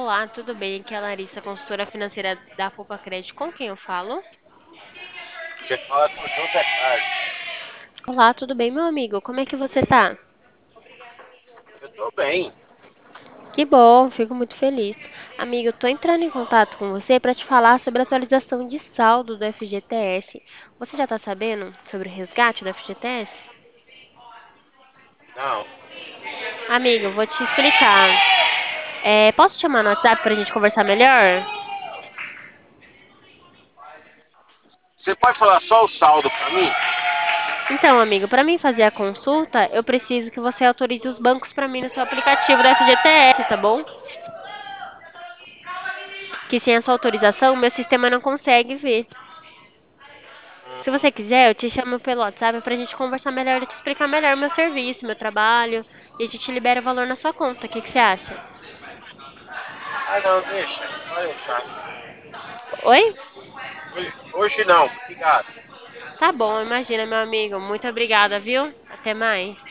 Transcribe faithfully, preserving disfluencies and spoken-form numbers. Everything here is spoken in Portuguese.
Olá, tudo bem? Aqui é a Larissa, consultora financeira da Poupa Crédito. Com quem eu falo? Você fala com o José Carlos. Olá, tudo bem, meu amigo? Como é que você tá? Eu tô bem. Que bom, fico muito feliz. Amigo, eu tô entrando em contato com você para te falar sobre a atualização de saldo do F G T S. Você já tá sabendo sobre o resgate do F G T S? Não. Amigo, vou te explicar. É, posso te chamar no WhatsApp pra gente conversar melhor? Você pode falar só o saldo pra mim? Então, amigo, para mim fazer a consulta, eu preciso que você autorize os bancos para mim no seu aplicativo do F G T S, tá bom? Que sem a sua autorização, meu sistema não consegue ver. Se Hum, você quiser, eu te chamo pelo WhatsApp pra gente conversar melhor e te explicar melhor o meu serviço, meu trabalho, e a gente libera o valor na sua conta. O que que você acha? Ah, não, deixa. Pode deixar. Oi? Hoje, hoje não, obrigado. Tá bom, imagina, meu amigo. Muito obrigada, viu? Até mais.